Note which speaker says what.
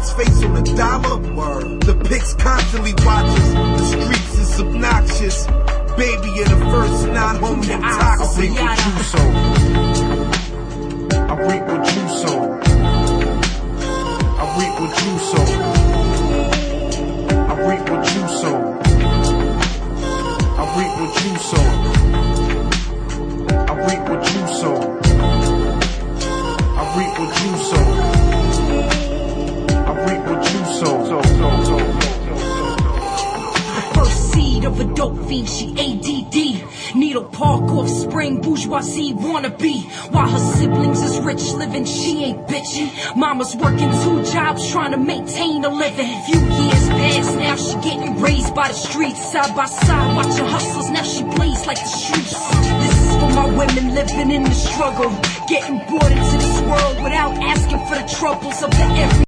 Speaker 1: God's face on the dollar. Word. The pics constantly watches. The streets is obnoxious. Baby in the first 9, homie, I'm toxic.
Speaker 2: I reap what you sow. I reap what you sow. I reap what you sow. I reap what you sow. I reap what you sow. I reap what you sow. I reap what you sow. I reap what you sow.
Speaker 3: First seed of a dope fiend, she ADD. Needle Park, offspring, bourgeoisie wannabe. While her siblings is rich living, she ain't bitching. Mama's working 2 jobs trying to maintain a living. Few years past now, she getting raised by the streets. Side by side, watching hustlers, now she blaze like the streets. This is for my women living in the struggle, getting brought into this world without asking for the troubles of the every